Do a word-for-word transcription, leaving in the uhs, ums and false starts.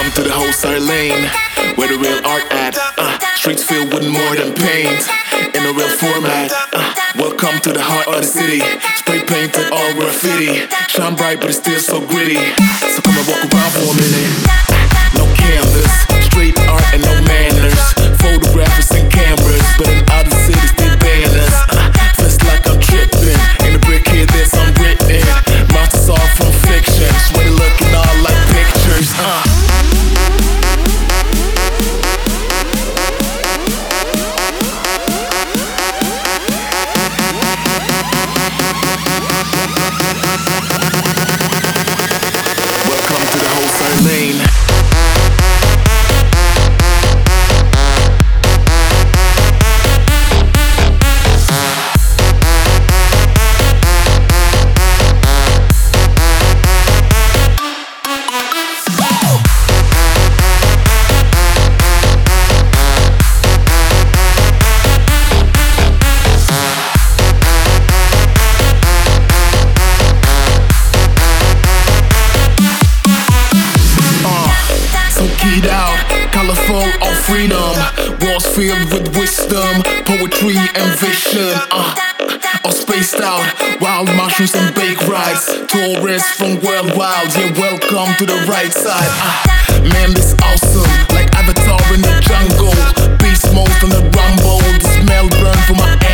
Welcome to the wholesale lane, where the real art at. Uh, streets filled with more than paint, in a real format. Uh, welcome to the heart of the city, spray painted all graffiti. Shine bright but it's still so gritty, so come and walk around for a minute. No canvas, street art and no manners, photographers and cameras, but in other cities they ban us. Uh, feels like I'm tripping, in the brick here there's unwritten, monsters all from fiction, sweaty looking all like pictures. Uh. Welcome to the wholesale lane. Out, colorful all freedom, walls filled with wisdom, poetry and vision. Uh, all spaced out, wild mushrooms and bake rides, tourists from worldwide, yeah, welcome to the right side. Uh, man, this awesome, like Avatar in the jungle, beast mode on the rumble, the smell burn from my